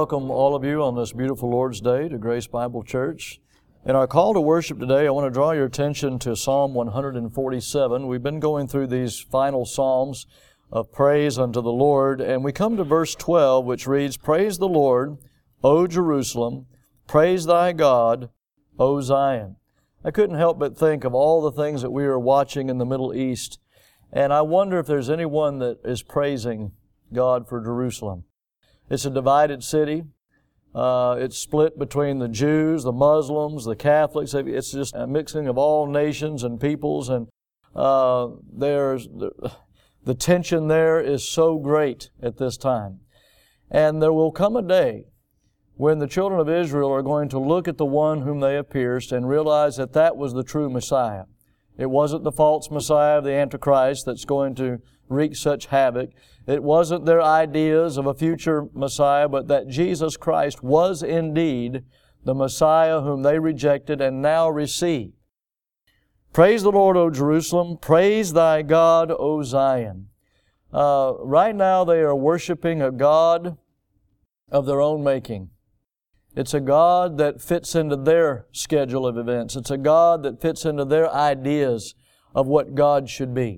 welcome all of you on this beautiful Lord's Day to Grace Bible Church. In our call to worship today, I want to draw your attention to Psalm 147. We've been going through these final psalms of praise unto the Lord, and we come to verse 12, which reads, "Praise the Lord, O Jerusalem, praise thy God, O Zion." I couldn't help but think of all the things that we are watching in the Middle East, and I wonder if there's anyone that is praising God for Jerusalem. It's a divided city. It's split between the Jews, the Muslims, the Catholics. It's just a mixing of all nations and peoples, and there's the tension there is so great at this time. And there will come a day when the children of Israel are going to look at the one whom they have pierced and realize that that was the true Messiah. It wasn't the false Messiah of the Antichrist that's going to wreak such havoc. It wasn't their ideas of a future Messiah, but that Jesus Christ was indeed the Messiah whom they rejected and now receive. Praise the Lord, O Jerusalem. Praise thy God, O Zion. Right now they are worshiping a God of their own making. It's a God that fits into their schedule of events. It's a God that fits into their ideas of what God should be.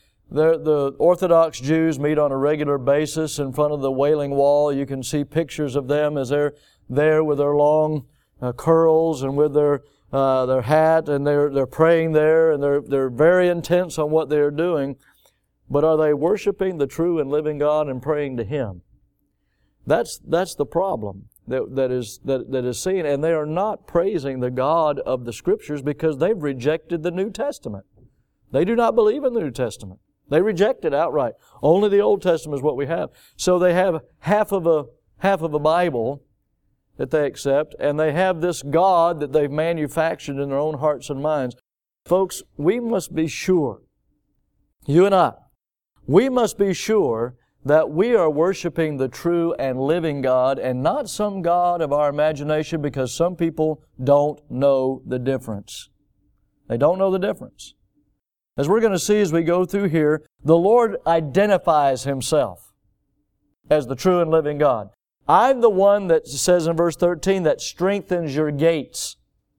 The Orthodox Jews meet on a regular basis in front of the Wailing Wall. You can see pictures of them as they're there with their long curls and with their hat, and they're praying there, and they're very intense on what they're doing. But are they worshiping the true and living God and praying to Him? That's the problem that is seen, and they are not praising the God of the Scriptures because they've rejected the New Testament. They do not believe in the New Testament. They reject it outright. Only the Old Testament is what we have. So they have half of a Bible that they accept, and they have this God that they've manufactured in their own hearts and minds. Folks, we must be sure, you and I, we must be sure that we are worshiping the true and living God and not some God of our imagination, because some people don't know the difference. They don't know the difference. As we're going to see as we go through here, the Lord identifies Himself as the true and living God. I'm the one that says in verse 13 that strengthens your gates.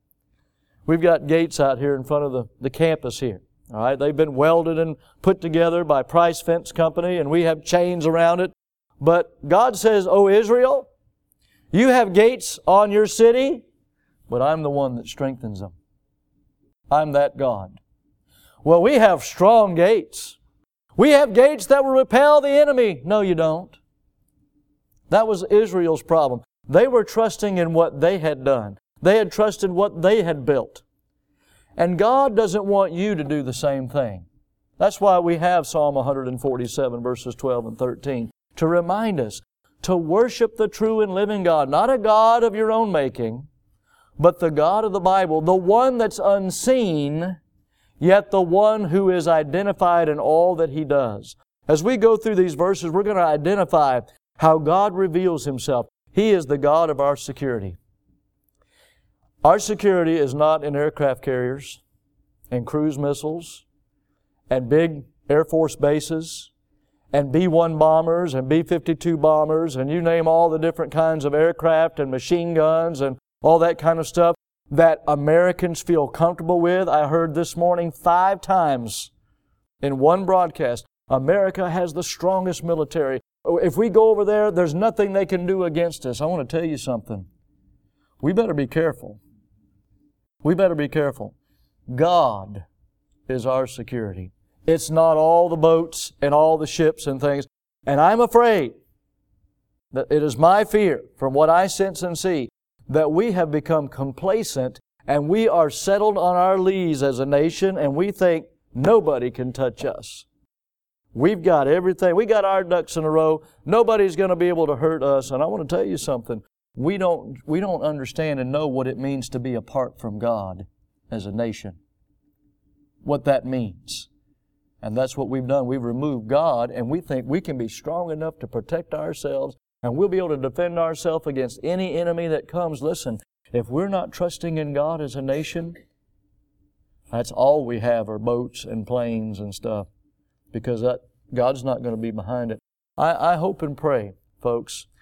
We've got gates out here in front of the campus here. All right, they've been welded and put together by Price Fence Company, and we have chains around it. But God says, "O Israel, you have gates on your city, but I'm the one that strengthens them. I'm that God." Well, we have strong gates. We have gates that will repel the enemy. No, you don't. That was Israel's problem. They were trusting in what they had done. They had trusted what they had built. And God doesn't want you to do the same thing. That's why we have Psalm 147, verses 12 and 13, to remind us to worship the true and living God, not a God of your own making, but the God of the Bible, the one that's unseen, yet the one who is identified in all that He does. As we go through these verses, we're going to identify how God reveals Himself. He is the God of our security. Our security is not in aircraft carriers and cruise missiles and big Air Force bases and B-1 bombers and B-52 bombers, and you name all the different kinds of aircraft and machine guns and all that kind of stuff that Americans feel comfortable with. I heard this morning 5 times in one broadcast, America has the strongest military. If we go over there, there's nothing they can do against us. I want to tell you something. We better be careful. We better be careful. God is our security. It's not all the boats and all the ships and things. And I'm afraid that it is my fear, from what I sense and see, that we have become complacent and we are settled on our lees as a nation, and we think nobody can touch us. We've got everything. We got our ducks in a row. Nobody's going to be able to hurt us. And I want to tell you something. We don't understand and know what it means to be apart from God as a nation. What that means. And that's what we've done. We've removed God, and we think we can be strong enough to protect ourselves, and we'll be able to defend ourselves against any enemy that comes. Listen, if we're not trusting in God as a nation, that's all we have are boats and planes and stuff, because God's not going to be behind it. I hope and pray, folks,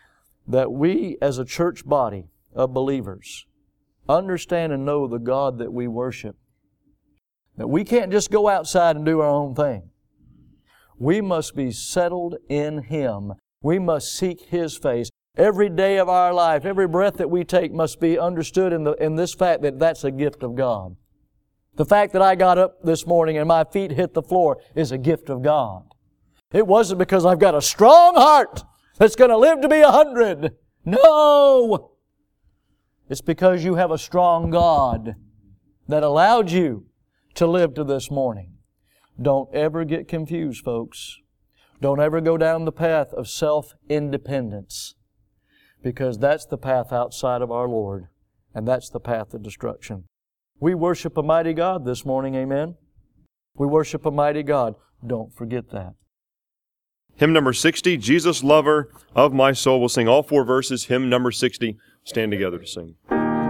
that we as a church body of believers understand and know the God that we worship. That we can't just go outside and do our own thing. We must be settled in Him. We must seek His face. Every day of our life, every breath that we take must be understood in this fact that that's a gift of God. The fact that I got up this morning and my feet hit the floor is a gift of God. It wasn't because I've got a strong heart that's going to live to be 100. No! It's because you have a strong God that allowed you to live to this morning. Don't ever get confused, folks. Don't ever go down the path of self-independence, because that's the path outside of our Lord, and that's the path of destruction. We worship a mighty God this morning, amen? We worship a mighty God. Don't forget that. Hymn number 60, Jesus Lover of My Soul. We'll sing all 4 verses. Hymn number 60. Stand together to sing.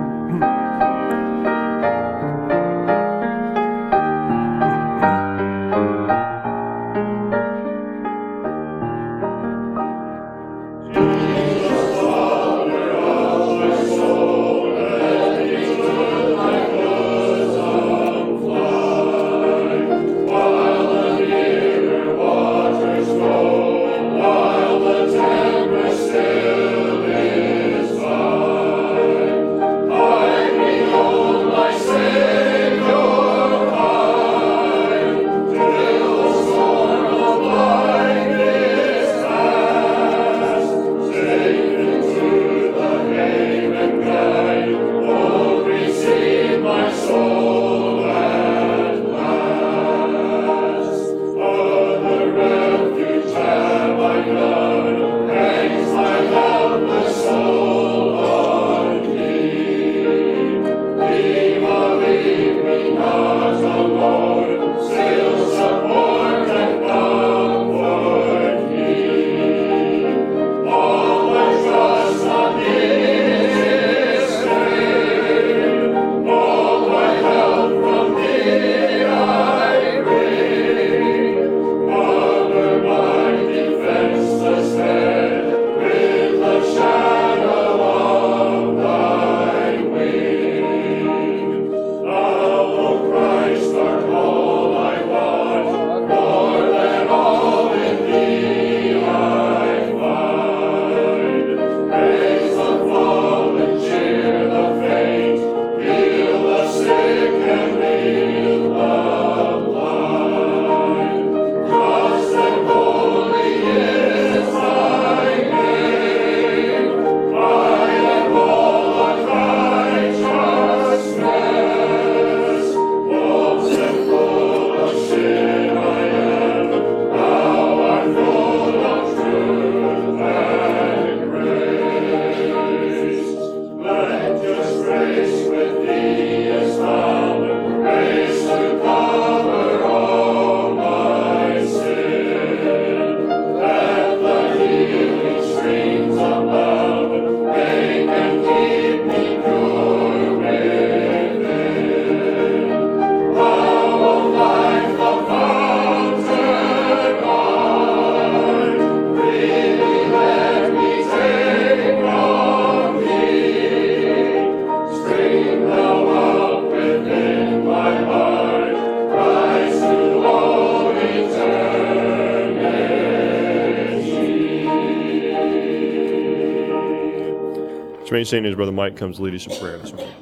Seeing as Brother Mike comes lead us in prayer this morning.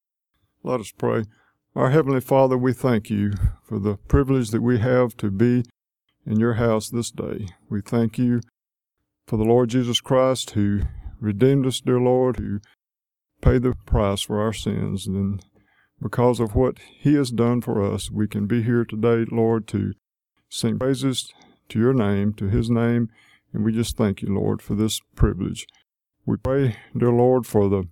Let us pray. Our Heavenly Father, we thank You for the privilege that we have to be in Your house this day. We thank You for the Lord Jesus Christ who redeemed us, dear Lord, who paid the price for our sins. And because of what He has done for us, we can be here today, Lord, to sing praises to Your name, to His name, and we just thank You, Lord, for this privilege. We pray, dear Lord, for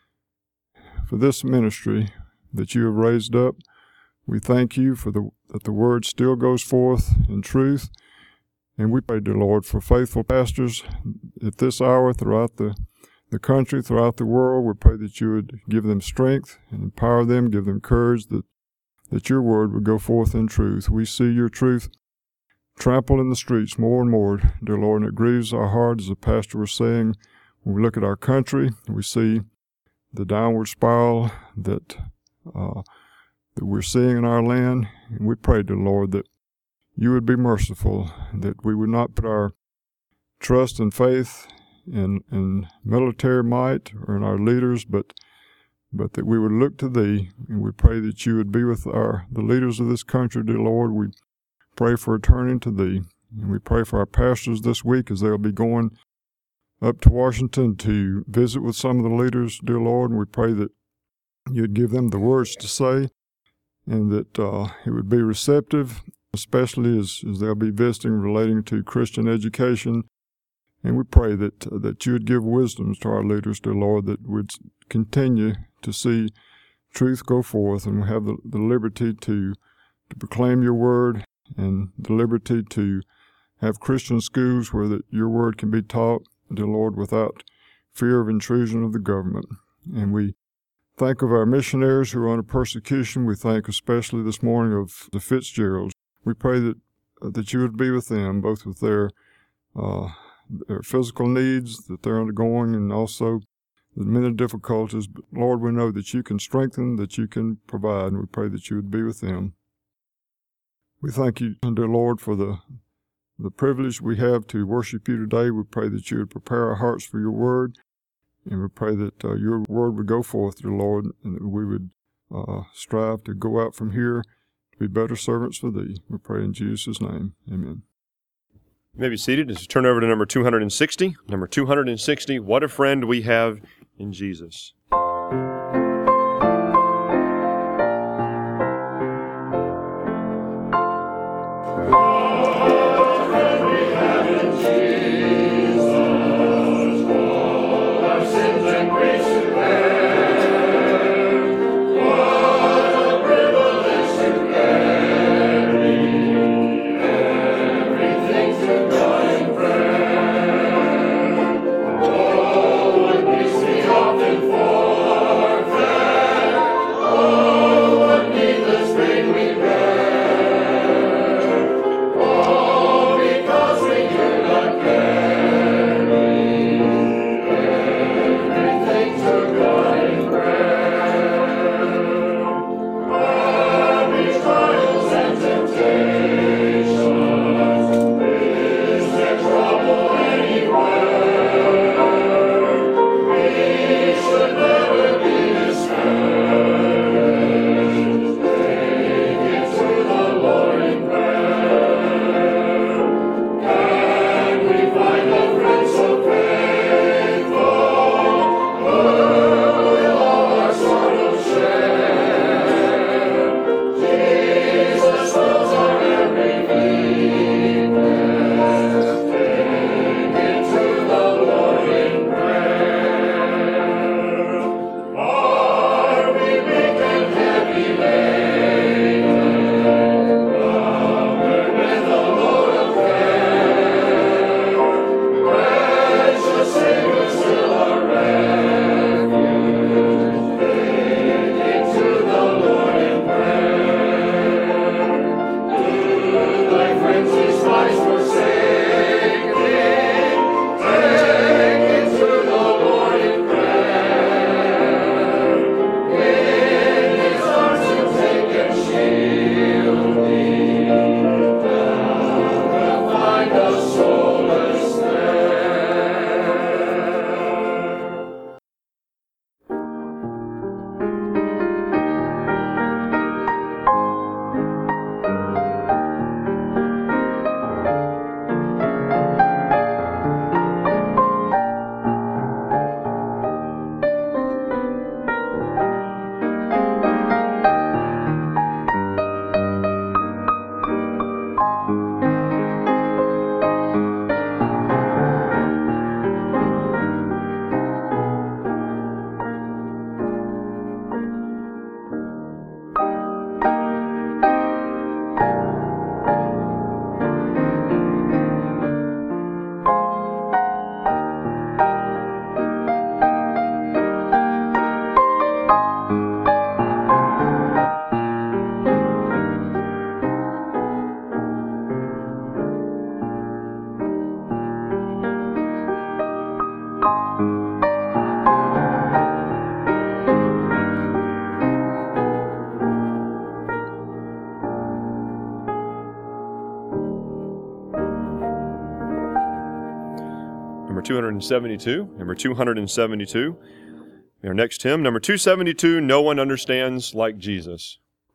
this ministry that You have raised up. We thank You for that the word still goes forth in truth. And we pray, dear Lord, for faithful pastors at this hour throughout the country, throughout the world. We pray that You would give them strength and empower them, give them courage, that Your word would go forth in truth. We see Your truth trampled in the streets more and more, dear Lord, and it grieves our heart, as the pastor was saying. When we look at our country, we see the downward spiral that we're seeing in our land, and we pray to the Lord that you would be merciful, that we would not put our trust and faith in military might or in our leaders, but that we would look to thee, and we pray that you would be with the leaders of this country, dear Lord. We pray for a turning to thee, and we pray for our pastors this week as they'll be going up to Washington to visit with some of the leaders, dear Lord, and we pray that you'd give them the words to say, and that it would be receptive, especially as they'll be visiting relating to Christian education. And we pray that you would give wisdom to our leaders, dear Lord, that we'd continue to see truth go forth, and we have the liberty to proclaim your word, and the liberty to have Christian schools where your word can be taught, dear Lord, without fear of intrusion of the government. And we think of our missionaries who are under persecution. We think especially this morning of the Fitzgeralds. We pray that you would be with them, both with their physical needs that they're undergoing, and also the many difficulties. But Lord, we know that you can strengthen, that you can provide, and we pray that you would be with them. We thank you, dear Lord, for the privilege we have to worship you today. We pray that you would prepare our hearts for your word, and we pray that your word would go forth, dear Lord, and that we would strive to go out from here to be better servants for thee. We pray in Jesus' name. Amen. You may be seated as you turn over to number 260. Number 260, What a Friend We Have in Jesus. Often fall. 272. Number 272. Our next hymn, number 272, No One Understands Like Jesus.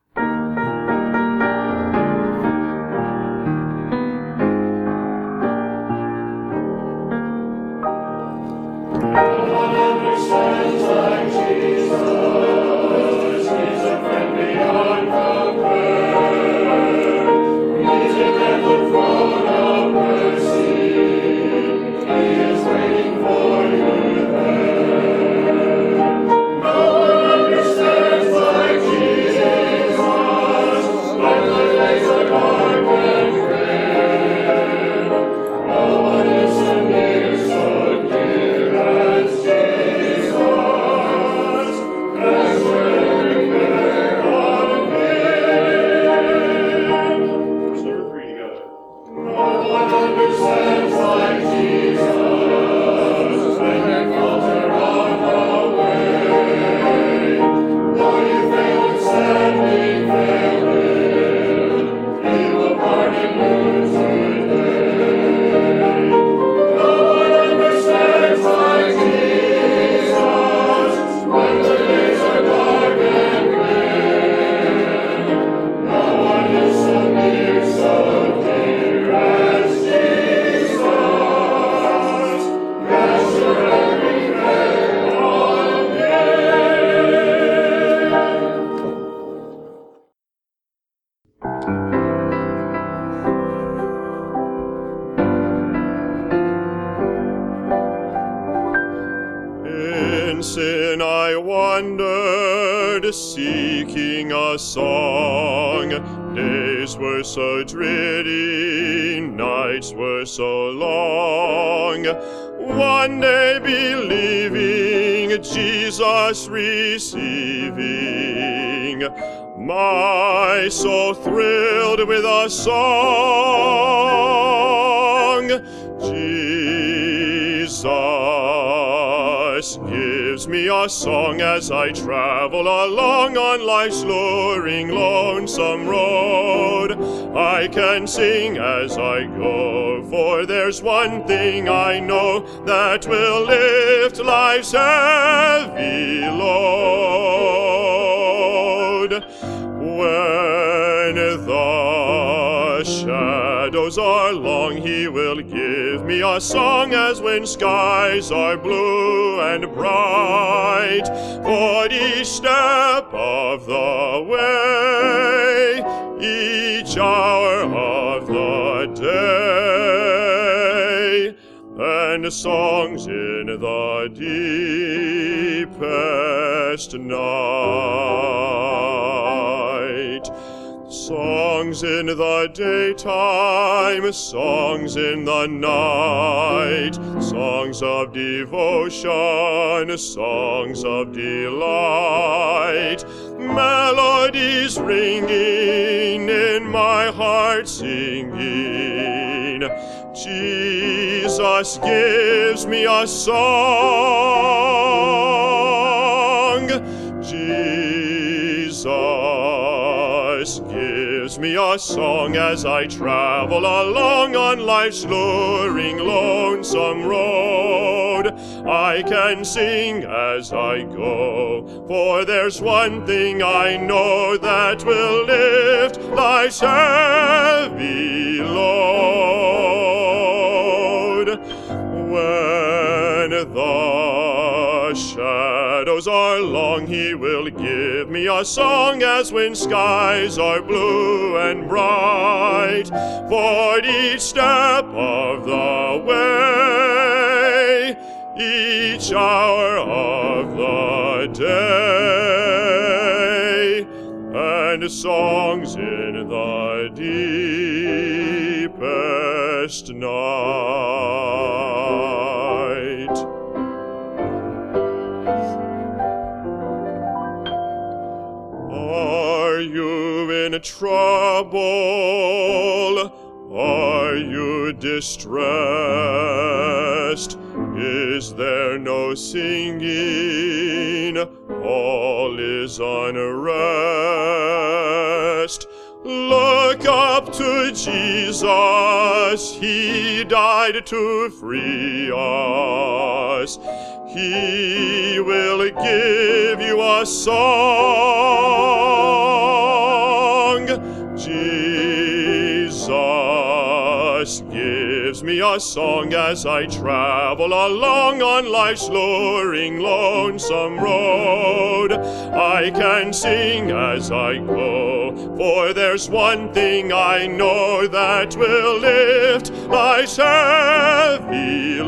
In sin I wandered, seeking a song. Days were so dreary, nights were so long. One day believing, Jesus receiving, my soul thrilled with a song. Jesus gives me a song as I travel along on life's luring, lonesome road. I can sing as I go, for there's one thing I know that will lift life's heavy load. When the shadows are long, He will give me a song as when skies are blue and bright. For each step of the way, each hour of the day, and songs in the deepest night. Songs in the daytime, songs in the night, songs of devotion, songs of delight, melodies ringing in my heart singing. Jesus gives me a song. Jesus gives me a song as I travel along on life's luring, lonesome road. I can sing as I go, for there's one thing I know that will lift life's heavy load. When the shadows are long, He will give me a song as when skies are blue and bright. For each step of the way, each hour of the day, and songs in the deepest night. Are you in trouble? Are you distressed? Is there no singing? All is unrest. Look up up to Jesus. He died to free us. He will give you a song. Jesus gives me a song as I travel along on life's luring, lonesome road. I can sing as I go, for there's one thing I know that will lift life's heavy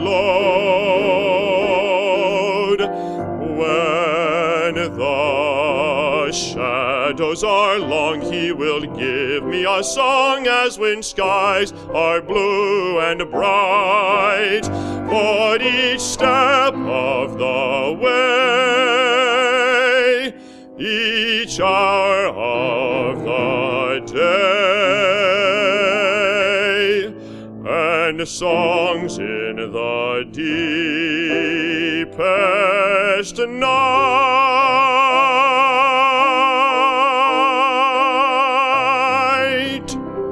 load. When the shadows are long, He will give me a song as when skies are blue and bright. For each step of the way, each hour of the day, and songs in the deepest night.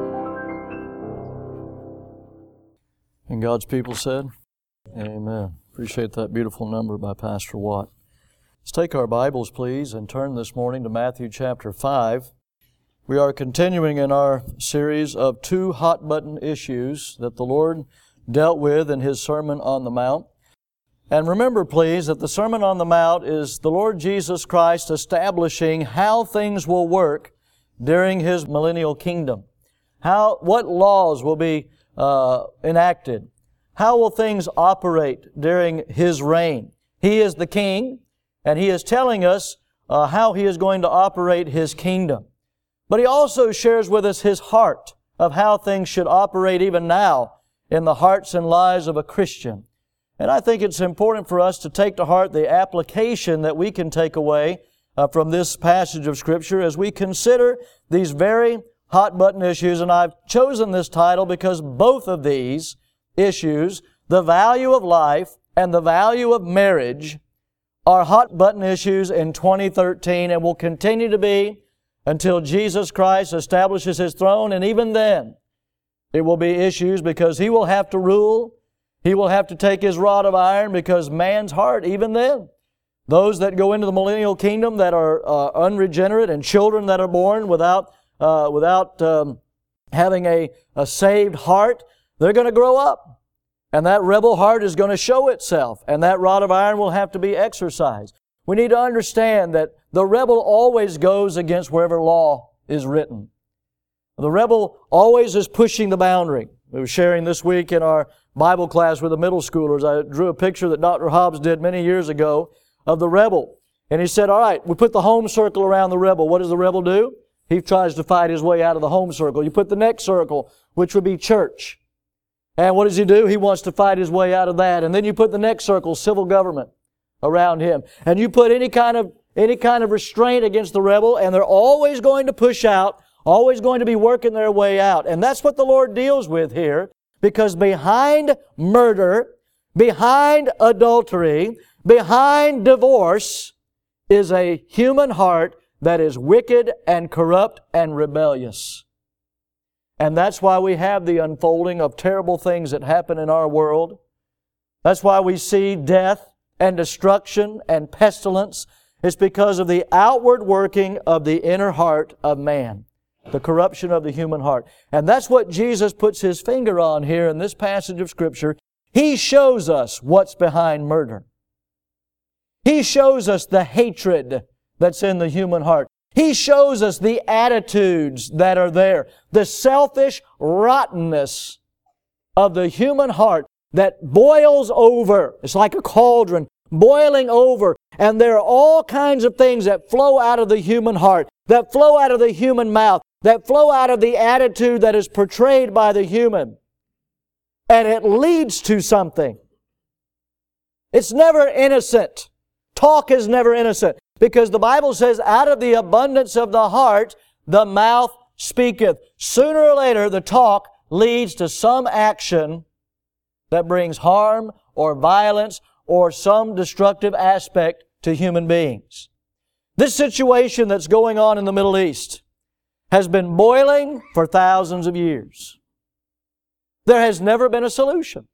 And God's people said, Amen. Appreciate that beautiful number by Pastor Watt. Let's take our Bibles, please, and turn this morning to Matthew chapter 5. We are continuing in our series of 2 hot-button issues that the Lord dealt with in His Sermon on the Mount. And remember, please, that the Sermon on the Mount is the Lord Jesus Christ establishing how things will work during His millennial kingdom. What laws will be enacted? How will things operate during His reign? He is the King, and He is telling us how He is going to operate His kingdom. But He also shares with us His heart of how things should operate even now in the hearts and lives of a Christian. And I think it's important for us to take to heart the application that we can take away from this passage of Scripture as we consider these very hot-button issues. And I've chosen this title because both of these issues, the value of life and the value of marriage, are hot-button issues in 2013 and will continue to be until Jesus Christ establishes His throne. And even then, it will be issues because He will have to rule. He will have to take His rod of iron because man's heart, even then, those that go into the millennial kingdom that are unregenerate and children that are born without having a saved heart, they're going to grow up. And that rebel heart is going to show itself. And that rod of iron will have to be exercised. We need to understand that the rebel always goes against wherever law is written. The rebel always is pushing the boundary. We were sharing this week in our Bible class with the middle schoolers. I drew a picture that Dr. Hobbs did many years ago of the rebel. And he said, all right, we put the home circle around the rebel. What does the rebel do? He tries to fight his way out of the home circle. You put the next circle, which would be church. And what does he do? He wants to fight his way out of that. And then you put the next circle, civil government, around him. And you put any kind of restraint against the rebel, and they're always going to push out, always going to be working their way out. And that's what the Lord deals with here, because behind murder, behind adultery, behind divorce is a human heart that is wicked and corrupt and rebellious. And that's why we have the unfolding of terrible things that happen in our world. That's why we see death and destruction and pestilence. It's because of the outward working of the inner heart of man, the corruption of the human heart. And that's what Jesus puts His finger on here in this passage of Scripture. He shows us what's behind murder. He shows us the hatred that's in the human heart. He shows us the attitudes that are there, the selfish rottenness of the human heart that boils over. It's like a cauldron boiling over. And there are all kinds of things that flow out of the human heart, that flow out of the human mouth, that flow out of the attitude that is portrayed by the human. And it leads to something. It's never innocent. Talk is never innocent. Because the Bible says, out of the abundance of the heart, the mouth speaketh. Sooner or later, the talk leads to some action that brings harm or violence or some destructive aspect to human beings. This situation that's going on in the Middle East has been boiling for thousands of years. There has never been a solution.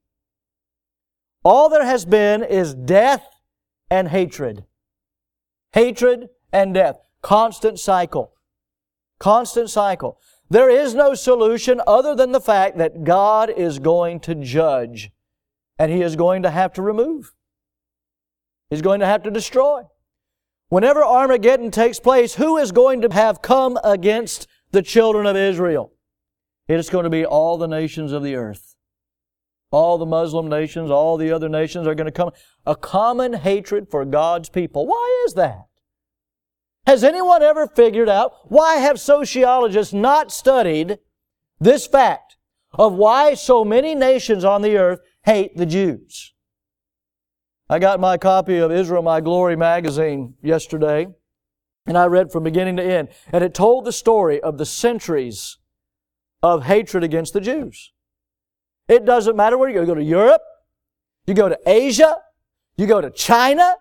All there has been is death and hatred. Hatred and death. Constant cycle. Constant cycle. There is no solution other than the fact that God is going to judge. And He is going to have to remove. He's going to have to destroy. Whenever Armageddon takes place, who is going to have come against the children of Israel? It is going to be all the nations of the earth. All the Muslim nations, all the other nations are going to come. A common hatred for God's people. Why is that? Has anyone ever figured out why have sociologists not studied this fact of why so many nations on the earth hate the Jews? I got my copy of Israel My Glory magazine yesterday, and I read from beginning to end, and it told the story of the centuries of hatred against the Jews. It doesn't matter where you go. You go to Europe, you go to Asia, you go to China.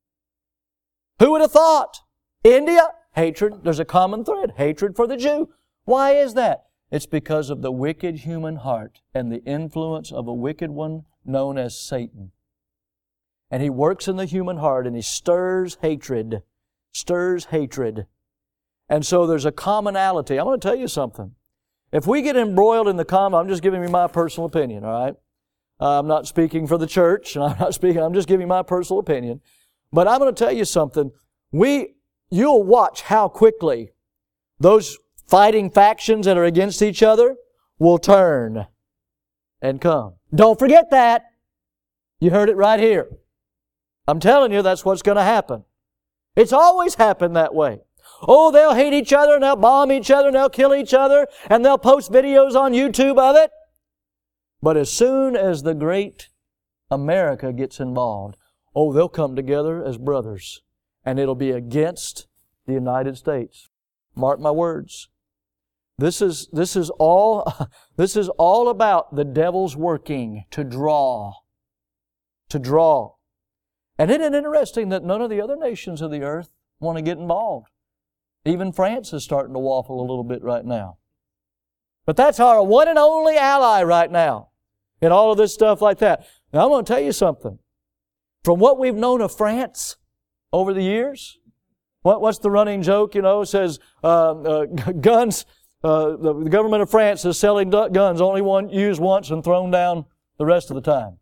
Who would have thought? India, hatred. There's a common thread, hatred for the Jew. Why is that? It's because of the wicked human heart and the influence of a wicked one known as Satan. And he works in the human heart and he stirs hatred. Stirs hatred. And so there's a commonality. I'm going to tell you something. If we get embroiled in the I'm just giving you my personal opinion, all right? I'm not speaking for the church, and I'm just giving my personal opinion. But I'm going to tell you something. You'll watch how quickly those fighting factions that are against each other will turn and come. Don't forget that. You heard it right here. I'm telling you, that's what's going to happen. It's always happened that way. Oh, they'll hate each other, and they'll bomb each other, and they'll kill each other, and they'll post videos on YouTube of it. But as soon as the great America gets involved, oh, they'll come together as brothers, and it'll be against the United States. Mark my words. This is all about the devil's working to draw. To draw. And isn't it interesting that none of the other nations of the earth want to get involved? Even France is starting to waffle a little bit right now. But that's our one and only ally right now in all of this stuff like that. Now I'm going to tell you something. From what we've known of France over the years, what's the running joke, says guns, the government of France is selling guns only used once and thrown down the rest of the time.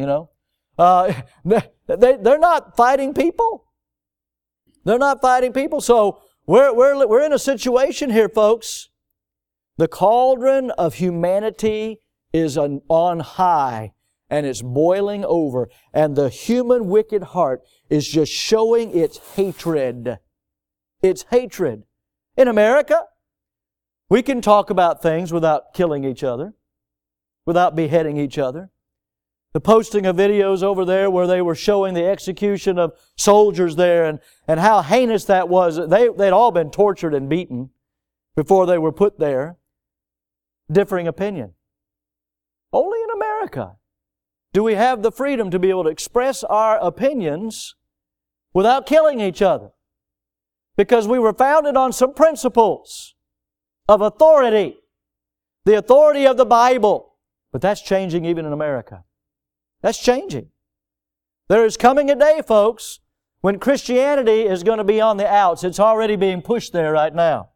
They're not fighting people. They're not fighting people. So we're in a situation here, folks. The cauldron of humanity is on high, and it's boiling over, and the human wicked heart is just showing its hatred. Its hatred. In America, we can talk about things without killing each other, without beheading each other. The posting of videos over there where they were showing the execution of soldiers there and how heinous that was. They'd all been tortured and beaten before they were put there. Differing opinion. Only in America do we have the freedom to be able to express our opinions without killing each other. Because we were founded on some principles of authority. The authority of the Bible. But that's changing even in America. That's changing. There is coming a day, folks, when Christianity is going to be on the outs. It's already being pushed there right now.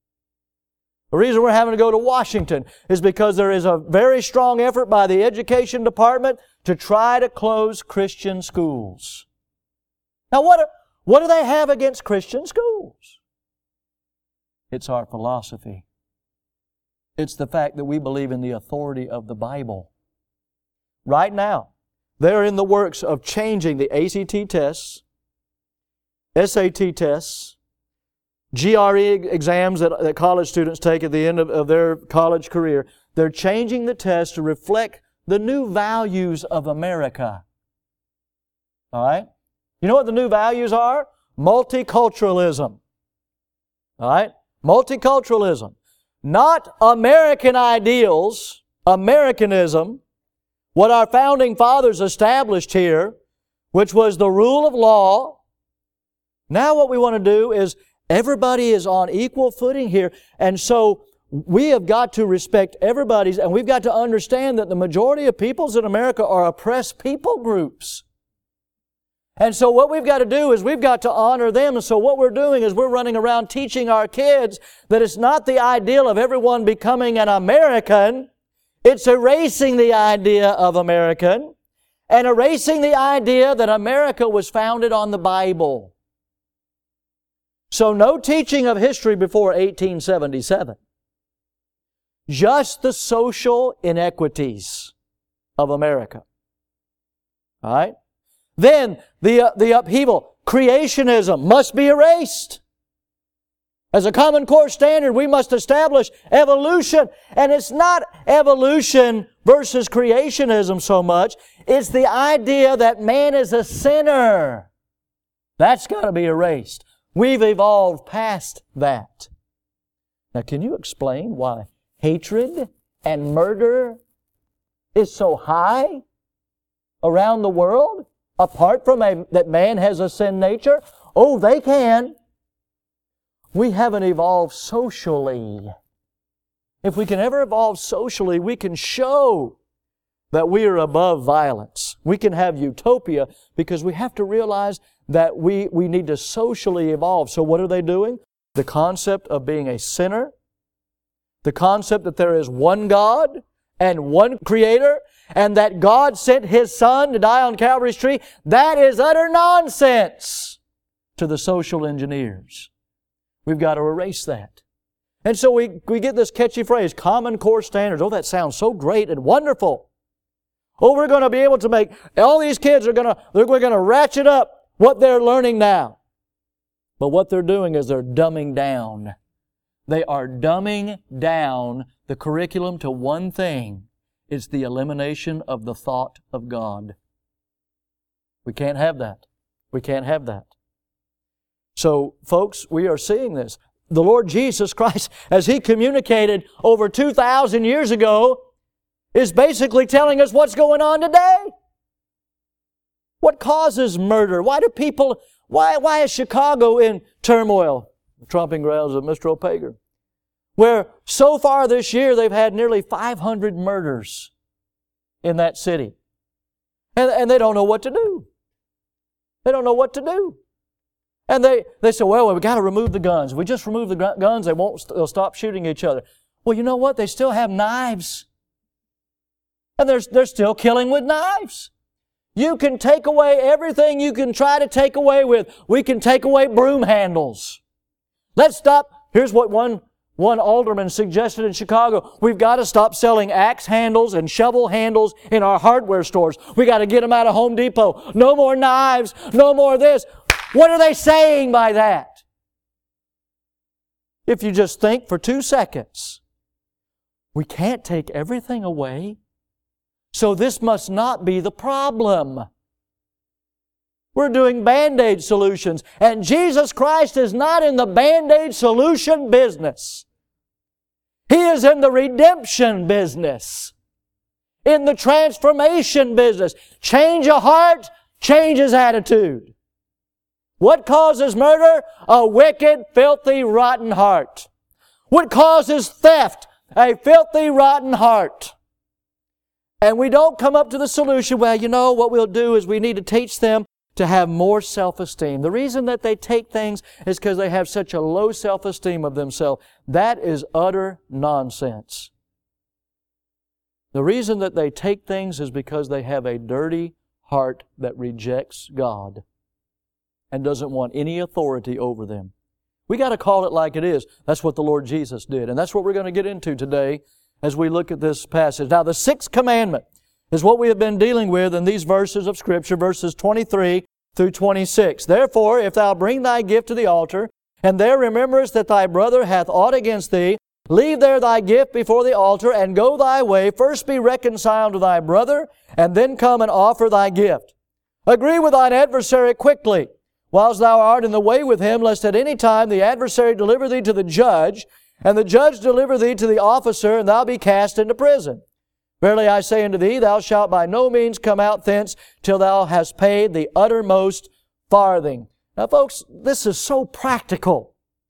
The reason we're having to go to Washington is because there is a very strong effort by the Education Department to try to close Christian schools. Now, what do they have against Christian schools? It's our philosophy. It's the fact that we believe in the authority of the Bible. Right now, they're in the works of changing the ACT tests, SAT tests, GRE exams that college students take at the end of their college career. They're changing the tests to reflect the new values of America. All right? You know what the new values are? Multiculturalism. All right? Multiculturalism. Not American ideals, Americanism, what our founding fathers established here, which was the rule of law. Now what we want to do is Everybody is on equal footing here. And so we have got to respect everybody's, and we've got to understand that the majority of peoples in America are oppressed people groups. And so what we've got to do is we've got to honor them. And so what we're doing is we're running around teaching our kids that it's not the ideal of everyone becoming an American. It's erasing the idea of American and erasing the idea that America was founded on the Bible. So no teaching of history before 1877. Just the social inequities of America. All right? Then the upheaval. Creationism must be erased. As a common core standard, we must establish evolution. And it's not evolution versus creationism so much. It's the idea that man is a sinner. That's got to be erased. We've evolved past that. Now, can you explain why hatred and murder is so high around the world, apart from that man has a sin nature? Oh, they can. We haven't evolved socially. If we can ever evolve socially, we can show that we are above violence. We can have utopia because we have to realize that we need to socially evolve. So what are they doing? The concept of being a sinner, the concept that there is one God and one Creator, and that God sent His Son to die on Calvary's tree, that is utter nonsense to the social engineers. We've got to erase that. And so we get this catchy phrase, common core standards. Oh, that sounds so great and wonderful. Oh, we're going to be able to make, all these kids we're going to ratchet up what they're learning now. But what they're doing is they're dumbing down. They are dumbing down the curriculum to one thing. It's the elimination of the thought of God. We can't have that. We can't have that. So, folks, we are seeing this. The Lord Jesus Christ, as He communicated over 2,000 years ago, is basically telling us what's going on today. What causes murder? Why is Chicago in turmoil? The tromping grounds of Mr. O'Pager. Where so far this year they've had nearly 500 murders in that city. And they don't know what to do. They don't know what to do. And they say, well, we've got to remove the guns. If we just remove the guns, they'll stop shooting each other. Well, you know what? They still have knives. And they're still killing with knives. You can take away everything you can try to take away with. We can take away broom handles. Let's stop. Here's what one alderman suggested in Chicago. We've got to stop selling axe handles and shovel handles in our hardware stores. We got to get them out of Home Depot. No more knives. No more of this. What are they saying by that? If you just think for 2 seconds, we can't take everything away. So this must not be the problem. We're doing Band-Aid solutions. And Jesus Christ is not in the Band-Aid solution business. He is in the redemption business. In the transformation business. Change a heart, changes attitude. What causes murder? A wicked, filthy, rotten heart. What causes theft? A filthy, rotten heart. And we don't come up to the solution, well, you know, what we'll do is we need to teach them to have more self-esteem. The reason that they take things is because they have such a low self-esteem of themselves. That is utter nonsense. The reason that they take things is because they have a dirty heart that rejects God and doesn't want any authority over them. We got to call it like it is. That's what the Lord Jesus did. And that's what we're going to get into today as we look at this passage. Now, the sixth commandment is what we have been dealing with in these verses of Scripture, verses 23 through 26. Therefore, if thou bring thy gift to the altar, and there rememberest that thy brother hath aught against thee, leave there thy gift before the altar, and go thy way. First be reconciled to thy brother, and then come and offer thy gift. Agree with thine adversary quickly, whilst thou art in the way with him, lest at any time the adversary deliver thee to the judge, and the judge deliver thee to the officer, and thou be cast into prison. Verily I say unto thee, thou shalt by no means come out thence till thou hast paid the uttermost farthing. Now folks, this is so practical.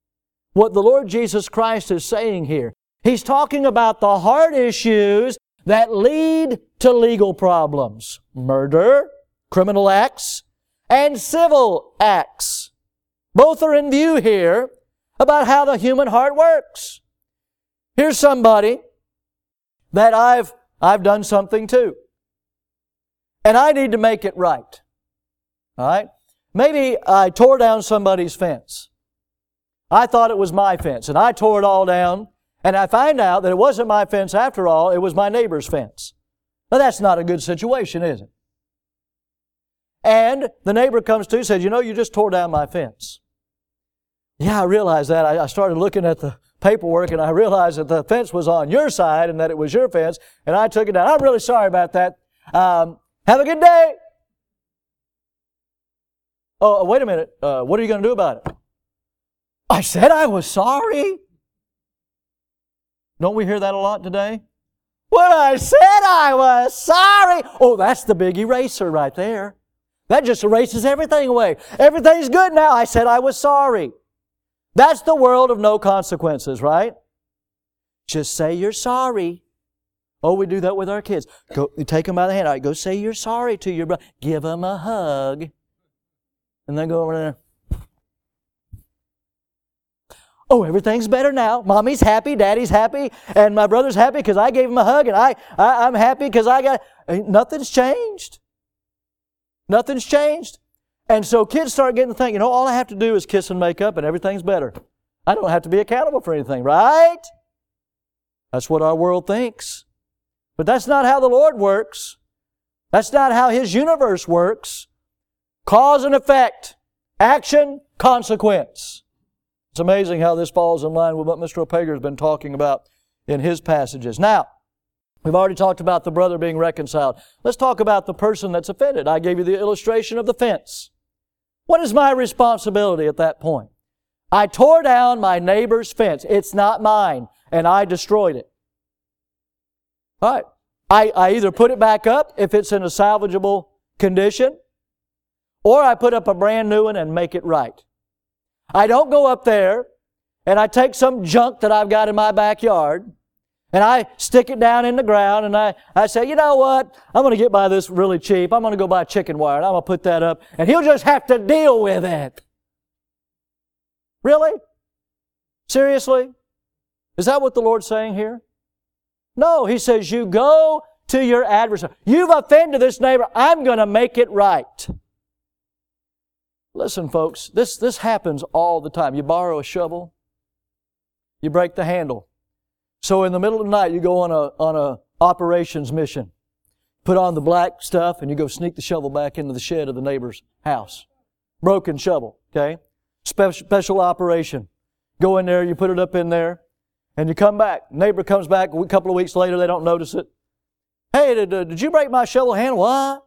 what the Lord Jesus Christ is saying here. He's talking about the heart issues that lead to legal problems. Murder, criminal acts, and civil acts. Both are in view here about how the human heart works. Here's somebody that I've done something to, and I need to make it right. All right? Maybe I tore down somebody's fence. I thought it was my fence, and I tore it all down, and I find out that it wasn't my fence after all, it was my neighbor's fence. Now that's not a good situation, is it? And the neighbor comes to and says, you know, you just tore down my fence. Yeah, I realized that. I started looking at the paperwork and I realized that the fence was on your side and that it was your fence, and I took it down. I'm really sorry about that. Have a good day. Oh, wait a minute. What are you going to do about it? I said I was sorry. Don't we hear that a lot today? Well, I said I was sorry. Oh, that's the big eraser right there. That just erases everything away. Everything's good now. I said I was sorry. That's the world of no consequences, right? Just say you're sorry. Oh, we do that with our kids. Go, take them by the hand. All right, go say you're sorry to your brother. Give them a hug. And then go over there. Oh, everything's better now. Mommy's happy, Daddy's happy, and my brother's happy because I gave him a hug, and I'm happy because I got... Nothing's changed. Nothing's changed. And so kids start getting to think, you know, all I have to do is kiss and make up and everything's better. I don't have to be accountable for anything, right? That's what our world thinks. But that's not how the Lord works. That's not how His universe works. Cause and effect. Action, consequence. It's amazing how this falls in line with what Mr. O'Pager has been talking about in his passages. Now, we've already talked about the brother being reconciled. Let's talk about the person that's offended. I gave you the illustration of the fence. What is my responsibility at that point? I tore down my neighbor's fence. It's not mine, and I destroyed it. All right. I either put it back up if it's in a salvageable condition, or I put up a brand new one and make it right. I don't go up there and I take some junk that I've got in my backyard and I stick it down in the ground and I say, you know what? I'm going to get by this really cheap. I'm going to go buy chicken wire and I'm going to put that up and he'll just have to deal with it. Really? Seriously? Is that what the Lord's saying here? No, He says, you go to your adversary. You've offended this neighbor. I'm going to make it right. Listen, folks, this happens all the time. You borrow a shovel, you break the handle. So in the middle of the night, you go on a operations mission, put on the black stuff, and you go sneak the shovel back into the shed of the neighbor's house. Broken shovel, okay? Special operation. Go in there, you put it up in there, and you come back. Neighbor comes back a couple of weeks later, they don't notice it. Hey, did you break my shovel handle? What?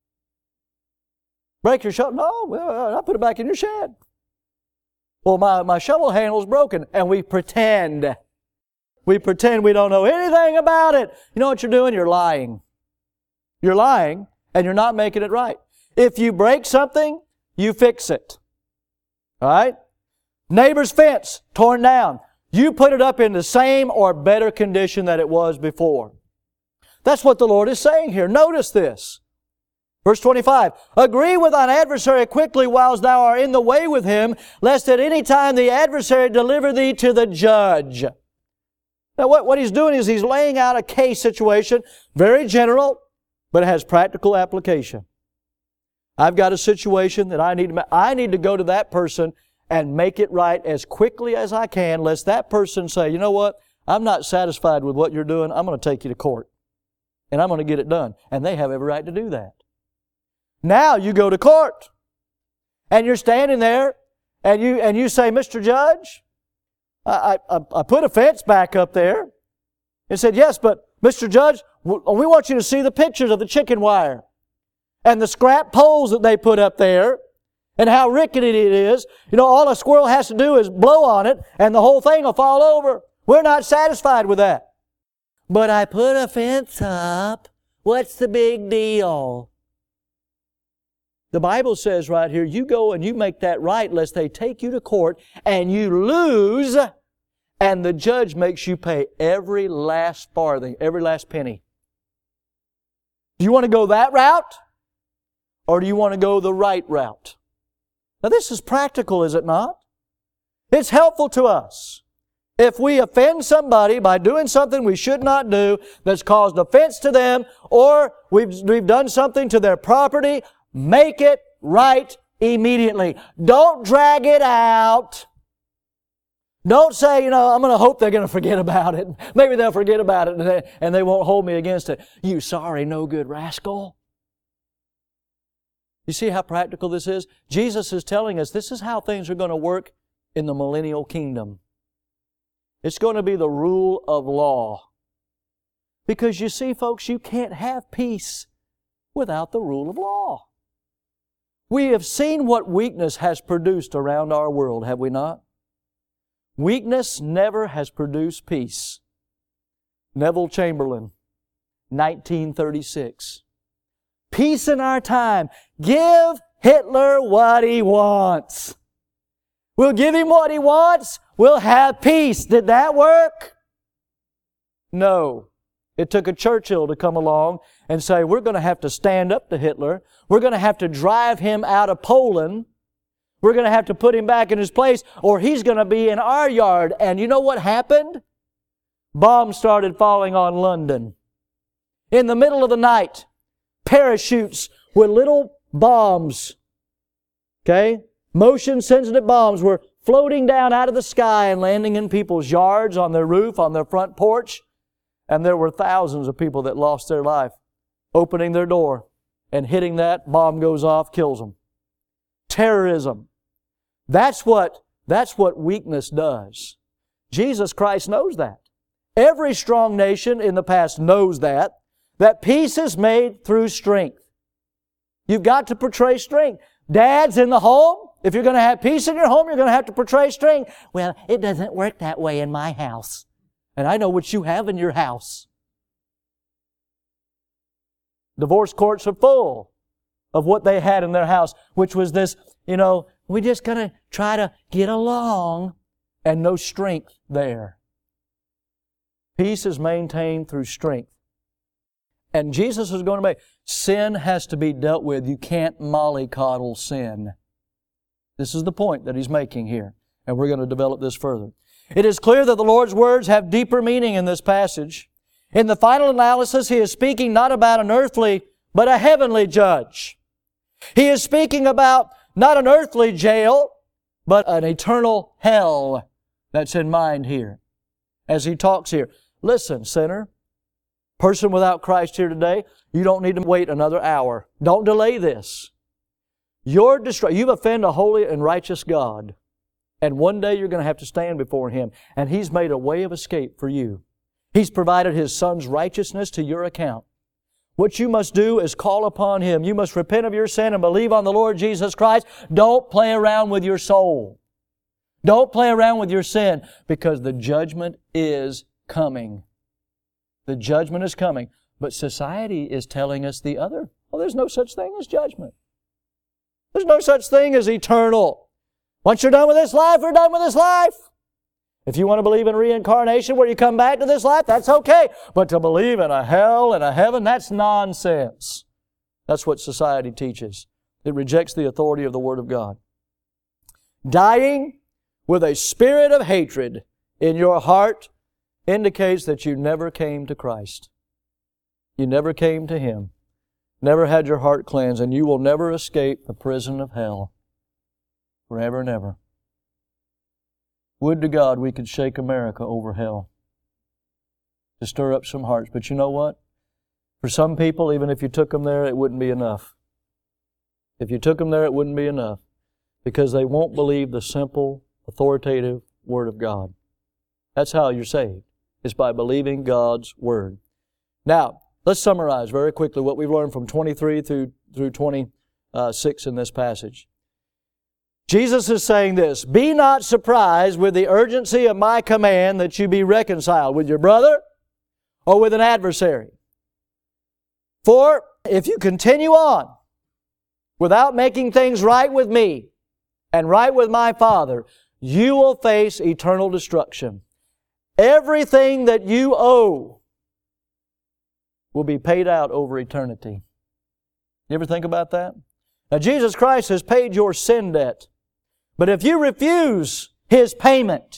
Break your shovel? No, I put it back in your shed. Well, my shovel handle's broken, and we pretend. We pretend we don't know anything about it. You know what you're doing? You're lying. You're lying, and you're not making it right. If you break something, you fix it. All right? Neighbor's fence, torn down. You put it up in the same or better condition that it was before. That's what the Lord is saying here. Notice this. Verse 25, agree with thine adversary quickly whilst thou art in the way with him, lest at any time the adversary deliver thee to the judge. Now what he's doing is he's laying out a case situation, very general, but it has practical application. I've got a situation that I need to go to that person and make it right as quickly as I can, lest that person say, you know what, I'm not satisfied with what you're doing, I'm going to take you to court. And I'm going to get it done. And they have every right to do that. Now you go to court, and you're standing there, and you say, Mr. Judge, I put a fence back up there. He said, yes, but Mr. Judge, we want you to see the pictures of the chicken wire and the scrap poles that they put up there and how rickety it is. You know, all a squirrel has to do is blow on it, and the whole thing will fall over. We're not satisfied with that. But I put a fence up. What's the big deal? The Bible says right here, you go and you make that right lest they take you to court and you lose, and the judge makes you pay every last farthing, every last penny. Do you want to go that route? Or do you want to go the right route? Now this is practical, is it not? It's helpful to us. If we offend somebody by doing something we should not do that's caused offense to them, or we've done something to their property, make it right immediately. Don't drag it out. Don't say, I'm going to hope they're going to forget about it. Maybe they'll forget about it and they won't hold me against it. You sorry, no good rascal. You see how practical this is? Jesus is telling us this is how things are going to work in the millennial kingdom. It's going to be the rule of law. Because you see, folks, you can't have peace without the rule of law. We have seen what weakness has produced around our world, have we not? Weakness never has produced peace. Neville Chamberlain, 1936. Peace in our time. Give Hitler what he wants. We'll give him what he wants. We'll have peace. Did that work? No. It took a Churchill to come along and say, we're going to have to stand up to Hitler. We're going to have to drive him out of Poland. We're going to have to put him back in his place, or he's going to be in our yard. And you know what happened? Bombs started falling on London. In the middle of the night, parachutes with little bombs, motion-sensitive bombs were floating down out of the sky and landing in people's yards, on their roof, on their front porch. And there were thousands of people that lost their life opening their door and hitting that, bomb goes off, kills them. Terrorism. That's what weakness does. Jesus Christ knows that. Every strong nation in the past knows that peace is made through strength. You've got to portray strength. Dads in the home, if you're going to have peace in your home, you're going to have to portray strength. Well, it doesn't work that way in my house. And I know what you have in your house. Divorce courts are full of what they had in their house, which was this, we're just going to try to get along, and no strength there. Peace is maintained through strength. And Jesus is going to make, sin has to be dealt with. You can't mollycoddle sin. This is the point that He's making here. And we're going to develop this further. It is clear that the Lord's words have deeper meaning in this passage. In the final analysis, He is speaking not about an earthly, but a heavenly judge. He is speaking about not an earthly jail, but an eternal hell that's in mind here. As He talks here, listen, sinner, person without Christ here today, you don't need to wait another hour. Don't delay this. You've offended a holy and righteous God. And one day you're going to have to stand before Him. And He's made a way of escape for you. He's provided His Son's righteousness to your account. What you must do is call upon Him. You must repent of your sin and believe on the Lord Jesus Christ. Don't play around with your soul. Don't play around with your sin, because the judgment is coming. The judgment is coming. But society is telling us the other. Well, there's no such thing as judgment. There's no such thing as eternal. Once you're done with this life, we're done with this life. If you want to believe in reincarnation where you come back to this life, that's okay. But to believe in a hell and a heaven, that's nonsense. That's what society teaches. It rejects the authority of the Word of God. Dying with a spirit of hatred in your heart indicates that you never came to Christ. You never came to Him. Never had your heart cleansed, and you will never escape the prison of hell. Forever and ever. Would to God we could shake America over hell to stir up some hearts. But you know what? For some people, even if you took them there, it wouldn't be enough. If you took them there, it wouldn't be enough, because they won't believe the simple, authoritative Word of God. That's how you're saved. It's by believing God's Word. Now, let's summarize very quickly what we've learned from 23 through 26 in this passage. Jesus is saying this, be not surprised with the urgency of my command that you be reconciled with your brother or with an adversary. For if you continue on without making things right with me and right with my Father, you will face eternal destruction. Everything that you owe will be paid out over eternity. You ever think about that? Now, Jesus Christ has paid your sin debt. But if you refuse His payment,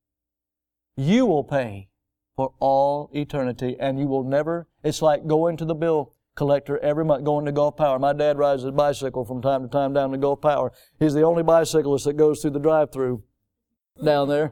you will pay for all eternity, and you will never, it's like going to the bill collector every month, going to Gulf Power. My dad rides his bicycle from time to time down to Gulf Power. He's the only bicyclist that goes through the drive-thru down there.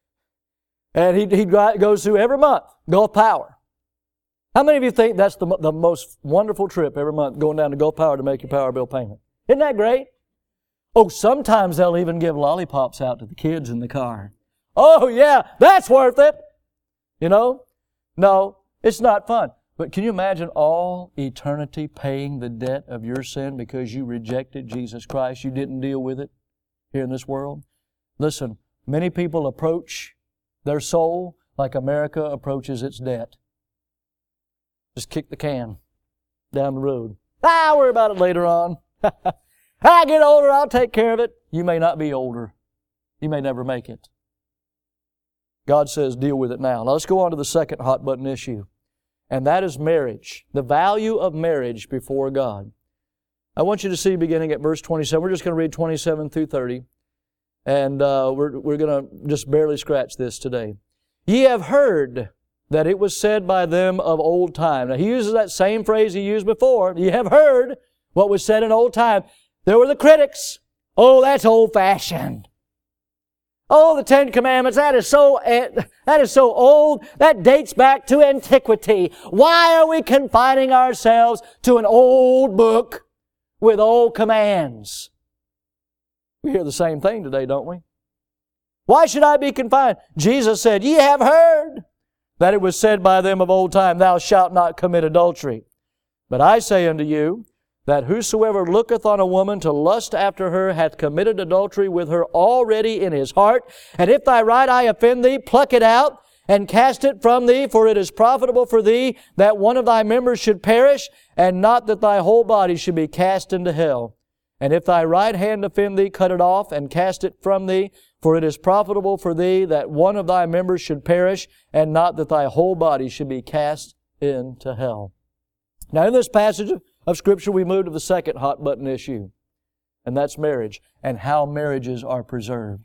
And he goes through every month, Gulf Power. How many of you think that's the most wonderful trip every month, going down to Gulf Power to make your power bill payment? Isn't that great? Oh, sometimes they'll even give lollipops out to the kids in the car. Oh, yeah, that's worth it. You know? No, it's not fun. But can you imagine all eternity paying the debt of your sin because you rejected Jesus Christ? You didn't deal with it here in this world? Listen, many people approach their soul like America approaches its debt. Just kick the can down the road. I'll worry about it later on. I get older, I'll take care of it. You may not be older. You may never make it. God says deal with it now. Now let's go on to the second hot button issue. And that is marriage. The value of marriage before God. I want you to see beginning at verse 27. We're just going to read 27 through 30. And we're going to just barely scratch this today. Ye have heard that it was said by them of old time. Now he uses that same phrase he used before. Ye have heard what was said in old time. There were the critics. Oh, that's old-fashioned. Oh, the Ten Commandments, that is so old. That dates back to antiquity. Why are we confining ourselves to an old book with old commands? We hear the same thing today, don't we? Why should I be confined? Jesus said, ye have heard that it was said by them of old time, thou shalt not commit adultery. But I say unto you, that whosoever looketh on a woman to lust after her hath committed adultery with her already in his heart. And if thy right eye offend thee, pluck it out and cast it from thee, for it is profitable for thee that one of thy members should perish, and not that thy whole body should be cast into hell. And if thy right hand offend thee, cut it off and cast it from thee, for it is profitable for thee that one of thy members should perish, and not that thy whole body should be cast into hell. Now in this passage of Scripture, we move to the second hot button issue, and that's marriage and how marriages are preserved.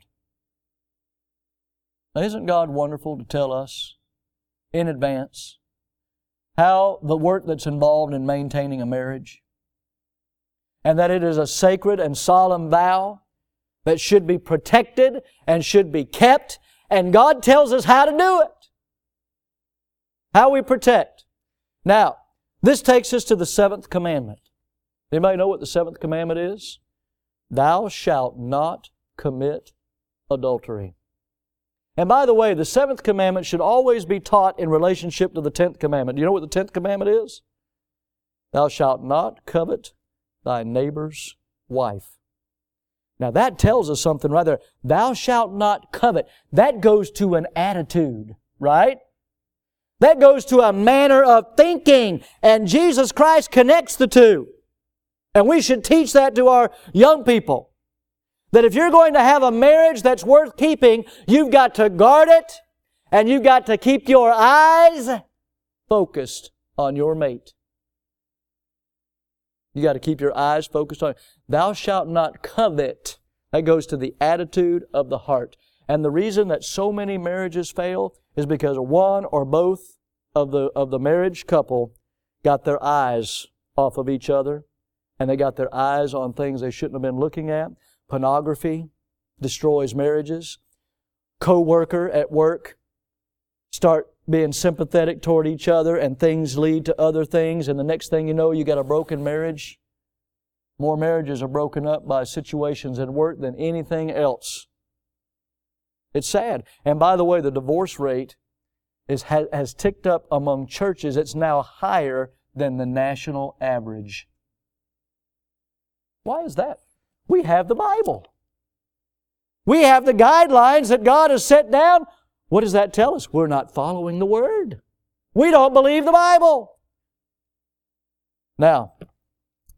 Now, isn't God wonderful to tell us in advance how the work that's involved in maintaining a marriage, and that it is a sacred and solemn vow that should be protected and should be kept, and God tells us how to do it, how we protect. Now, this takes us to the seventh commandment. Anybody know what the seventh commandment is? Thou shalt not commit adultery. And by the way, the seventh commandment should always be taught in relationship to the 10th commandment. Do you know what the 10th commandment is? Thou shalt not covet thy neighbor's wife. Now that tells us something right there. Thou shalt not covet. That goes to an attitude, right? That goes to a manner of thinking, and Jesus Christ connects the two. And we should teach that to our young people. That if you're going to have a marriage that's worth keeping, you've got to guard it, and you've got to keep your eyes focused on your mate. You got to keep your eyes focused on it. Thou shalt not covet. That goes to the attitude of the heart. And the reason that so many marriages fail is because one or both of the marriage couple got their eyes off of each other, and they got their eyes on things they shouldn't have been looking at. Pornography destroys marriages. Co-worker at work start being sympathetic toward each other, and things lead to other things, and the next thing you know, you got a broken marriage. More marriages are broken up by situations at work than anything else. It's sad. And by the way, the divorce rate has ticked up among churches. It's now higher than the national average. Why is that? We have the Bible. We have the guidelines that God has set down. What does that tell us? We're not following the Word. We don't believe the Bible. Now,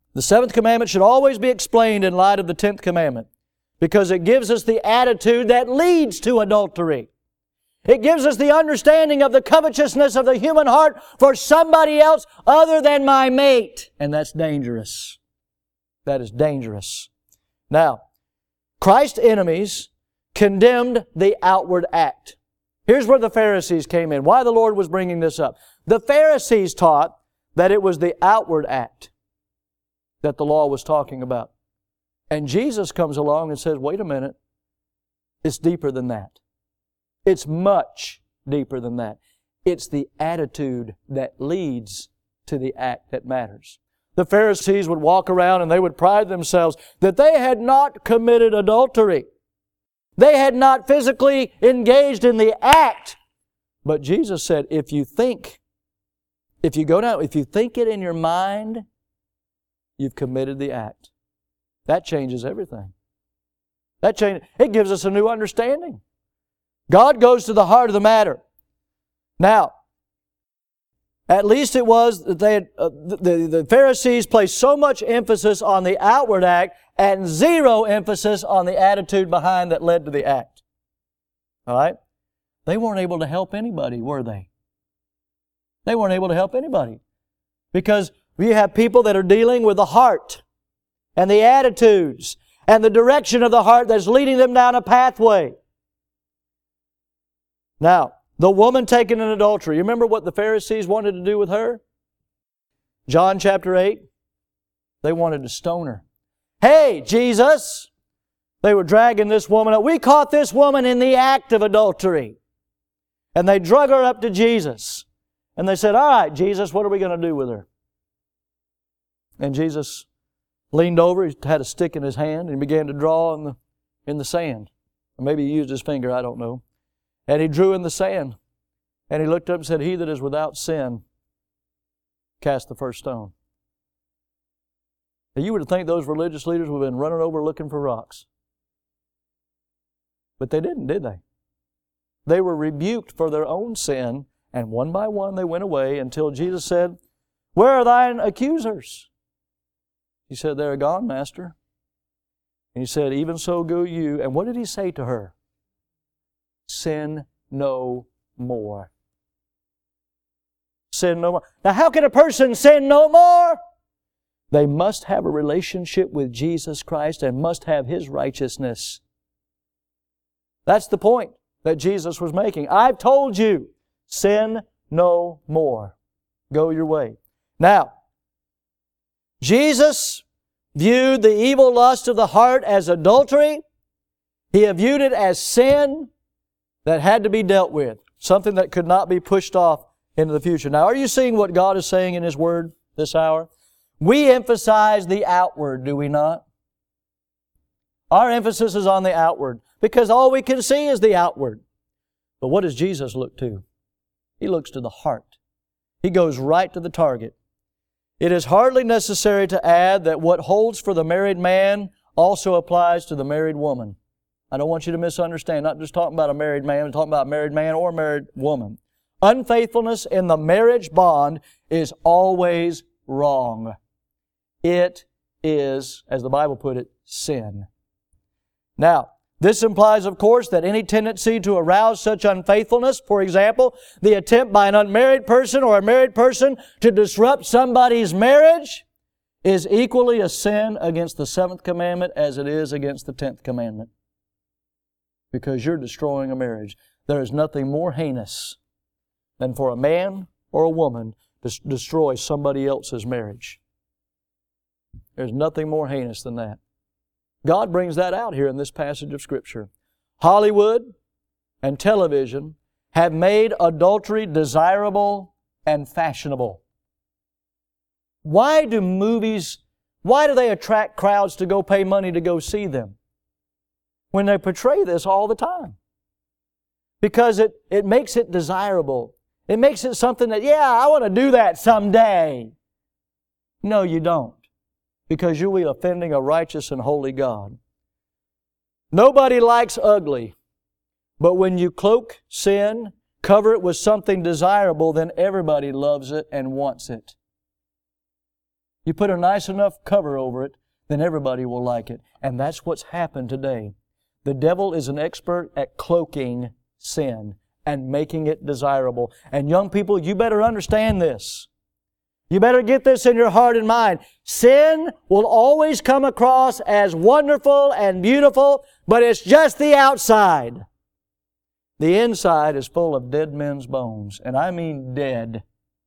The seventh commandment should always be explained in light of the 10th commandment because it gives us the attitude that leads to adultery. It gives us the understanding of the covetousness of the human heart for somebody else other than my mate. And that's dangerous. That is dangerous. Now, Christ's enemies condemned the outward act. Here's where the Pharisees came in. Why the Lord was bringing this up. The Pharisees taught that it was the outward act that the law was talking about. And Jesus comes along and says, wait a minute, it's deeper than that. It's much deeper than that. It's the attitude that leads to the act that matters. The Pharisees would walk around and they would pride themselves that they had not committed adultery. They had not physically engaged in the act. But Jesus said, if you think it in your mind, you've committed the act. That changes everything. It gives us a new understanding. God goes to the heart of the matter. Now, at least it was that the Pharisees placed so much emphasis on the outward act and zero emphasis on the attitude behind that led to the act. All right? They weren't able to help anybody, were they? They weren't able to help anybody. Because we have people that are dealing with the heart and the attitudes and the direction of the heart that's leading them down a pathway. Now, the woman taken in adultery. You remember what the Pharisees wanted to do with her? John chapter 8. They wanted to stone her. Hey, Jesus! They were dragging this woman up. We caught this woman in the act of adultery. And they drug her up to Jesus. And they said, all right, Jesus, what are we going to do with her? And Jesus leaned over, he had a stick in his hand, and he began to draw in the sand. Or maybe he used his finger, I don't know. And he drew in the sand. And he looked up and said, he that is without sin, cast the first stone. Now you would think those religious leaders would have been running over looking for rocks. But they didn't, did they? They were rebuked for their own sin, and one by one they went away until Jesus said, where are thine accusers? He said, they are gone, Master. And he said, even so go you. And what did he say to her? Sin no more. Sin no more. Now how can a person sin no more? They must have a relationship with Jesus Christ and must have His righteousness. That's the point that Jesus was making. I've told you, sin no more. Go your way. Now, Jesus viewed the evil lust of the heart as adultery. He viewed it as sin that had to be dealt with. Something that could not be pushed off into the future. Now, are you seeing what God is saying in His Word this hour? We emphasize the outward, do we not? Our emphasis is on the outward because all we can see is the outward. But what does Jesus look to? He looks to the heart. He goes right to the target. It is hardly necessary to add that what holds for the married man also applies to the married woman. I don't want you to misunderstand. Not just talking about a married man, I'm talking about a married man or a married woman. Unfaithfulness in the marriage bond is always wrong. It is, as the Bible put it, sin. Now, this implies, of course, that any tendency to arouse such unfaithfulness, for example, the attempt by an unmarried person or a married person to disrupt somebody's marriage, is equally a sin against the 7th commandment as it is against the 10th commandment. Because you're destroying a marriage. There is nothing more heinous than for a man or a woman to destroy somebody else's marriage. There's nothing more heinous than that. God brings that out here in this passage of Scripture. Hollywood and television have made adultery desirable and fashionable. Why do they attract crowds to go pay money to go see them? When they portray this all the time. Because it makes it desirable. It makes it something that, yeah, I want to do that someday. No, you don't. Because you'll be offending a righteous and holy God. Nobody likes ugly. But when you cloak sin, cover it with something desirable, then everybody loves it and wants it. You put a nice enough cover over it, then everybody will like it. And that's what's happened today. The devil is an expert at cloaking sin and making it desirable. And young people, you better understand this. You better get this in your heart and mind. Sin will always come across as wonderful and beautiful, but it's just the outside. The inside is full of dead men's bones, and I mean dead.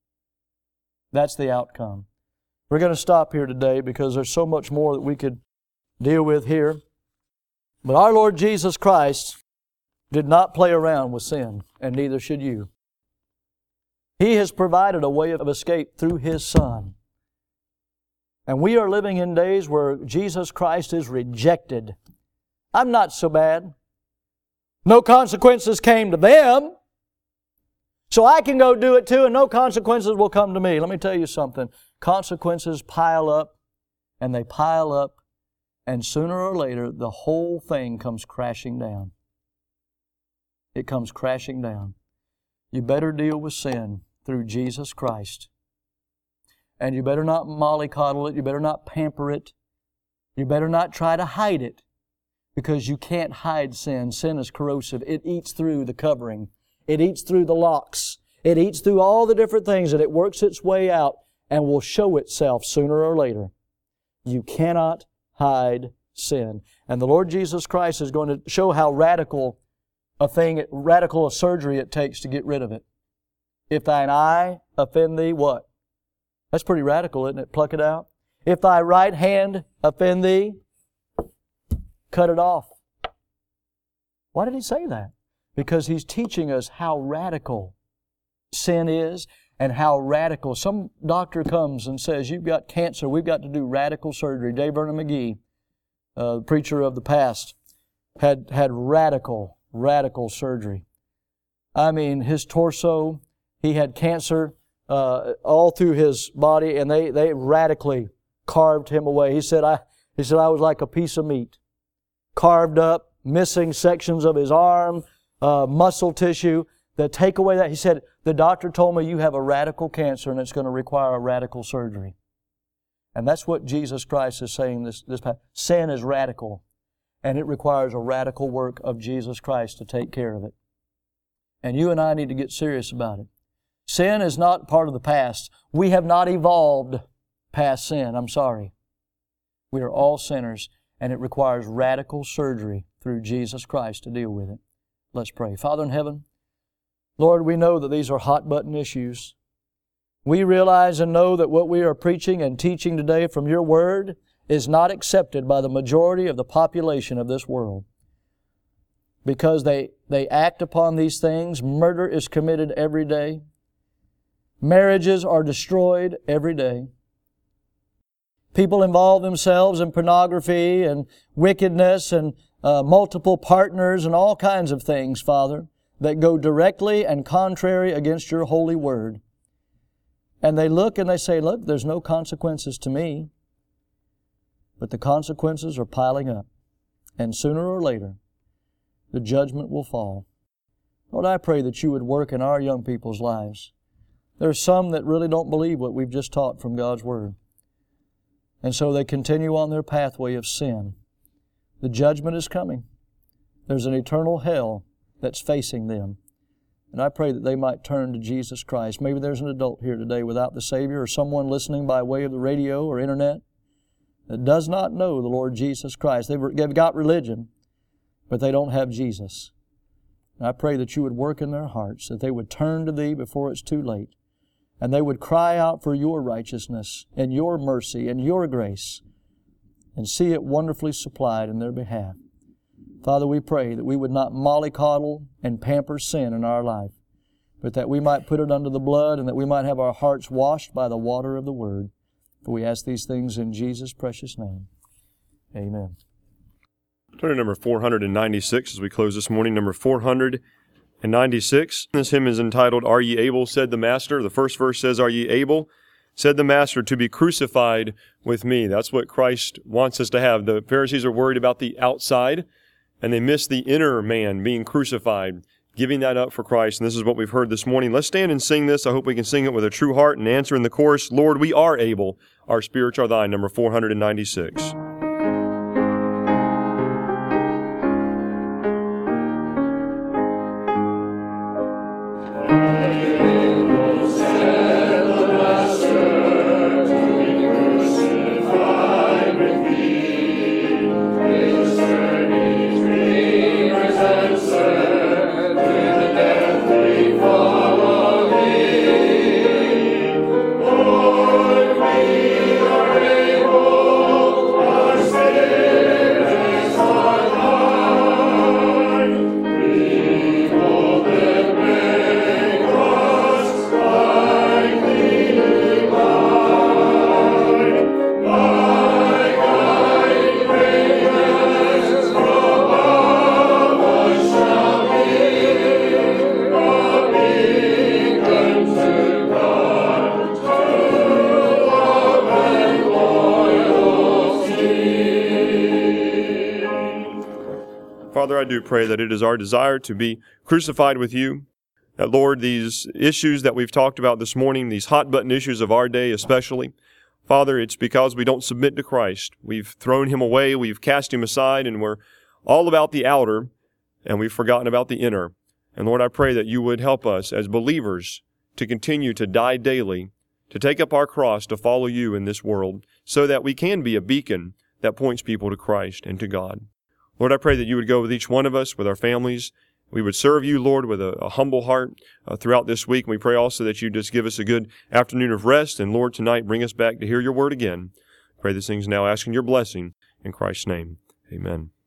That's the outcome. We're going to stop here today because there's so much more that we could deal with here. But our Lord Jesus Christ did not play around with sin, and neither should you. He has provided a way of escape through His Son. And we are living in days where Jesus Christ is rejected. I'm not so bad. No consequences came to them. So I can go do it too, and no consequences will come to me. Let me tell you something. Consequences pile up, and they pile up, and sooner or later, the whole thing comes crashing down. It comes crashing down. You better deal with sin through Jesus Christ. And you better not mollycoddle it. You better not pamper it. You better not try to hide it, because you can't hide sin. Sin is corrosive. It eats through the covering. It eats through the locks. It eats through all the different things, and it works its way out and will show itself sooner or later. You cannot hide sin. And the Lord Jesus Christ is going to show how radical a surgery it takes to get rid of it. If thine eye offend thee, what? That's pretty radical, isn't it? Pluck it out. If thy right hand offend thee, cut it off. Why did He say that? Because He's teaching us how radical sin is and how radical. Some doctor comes and says, you've got cancer, we've got to do radical surgery. J. Vernon McGee, the preacher of the past, had radical surgery. I mean, his torso, he had cancer all through his body, and they radically carved him away. He said, I was like a piece of meat, carved up, missing sections of his arm, muscle tissue. That take away that. He said, the doctor told me you have a radical cancer and it's going to require a radical surgery. And that's what Jesus Christ is saying this past. Sin is radical, and it requires a radical work of Jesus Christ to take care of it. And you and I need to get serious about it. Sin is not part of the past. We have not evolved past sin. I'm sorry. We are all sinners, and it requires radical surgery through Jesus Christ to deal with it. Let's pray. Father in heaven, Lord, we know that these are hot-button issues. We realize and know that what we are preaching and teaching today from Your Word is not accepted by the majority of the population of this world. Because they act upon these things. Murder is committed every day. Marriages are destroyed every day. People involve themselves in pornography and wickedness and multiple partners and all kinds of things, Father, that go directly and contrary against Your holy Word. And they look and they say, look, there's no consequences to me. But the consequences are piling up. And sooner or later, the judgment will fall. Lord, I pray that You would work in our young people's lives. There are some that really don't believe what we've just taught from God's Word. And so they continue on their pathway of sin. The judgment is coming. There's an eternal hell that's facing them. And I pray that they might turn to Jesus Christ. Maybe there's an adult here today without the Savior, or someone listening by way of the radio or internet that does not know the Lord Jesus Christ. They've got religion, but they don't have Jesus. And I pray that You would work in their hearts, that they would turn to Thee before it's too late, and they would cry out for Your righteousness and Your mercy and Your grace, and see it wonderfully supplied in their behalf. Father, we pray that we would not mollycoddle and pamper sin in our life, but that we might put it under the blood and that we might have our hearts washed by the water of the Word. For we ask these things in Jesus' precious name. Amen. Turn to number 496 as we close this morning. Number 496. This hymn is entitled, Are Ye Able, Said the Master. The first verse says, Are ye able, said the Master, to be crucified with me. That's what Christ wants us to have. The Pharisees are worried about the outside, and they miss the inner man being crucified. giving that up for Christ. And this is what we've heard this morning. Let's stand and sing this. I hope we can sing it with a true heart and answer in the chorus, Lord, we are able. Our spirits are thine, number 496. Father, I do pray that it is our desire to be crucified with you. That, Lord, these issues that we've talked about this morning, these hot-button issues of our day especially, Father, it's because we don't submit to Christ. We've thrown him away, we've cast him aside, and we're all about the outer, and we've forgotten about the inner. And Lord, I pray that you would help us as believers to continue to die daily, to take up our cross, to follow you in this world, so that we can be a beacon that points people to Christ and to God. Lord, I pray that you would go with each one of us, with our families. We would serve you, Lord, with a humble heart throughout this week. And we pray also that you just give us a good afternoon of rest. And Lord, tonight, bring us back to hear your word again. Pray these things now, asking your blessing in Christ's name. Amen.